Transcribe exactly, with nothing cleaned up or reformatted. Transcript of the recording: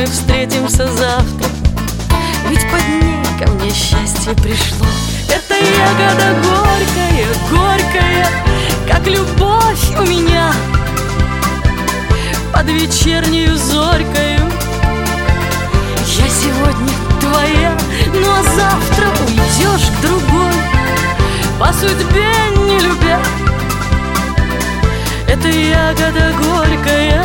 мы встретимся завтра, ведь под ней ко мне счастье пришло. Это ягода горькая, горькая, как любовь у меня под вечернею зорькою. Я сегодня твоя, ну а завтра уйдешь к другой, по судьбе не любя. Это ягода горькая,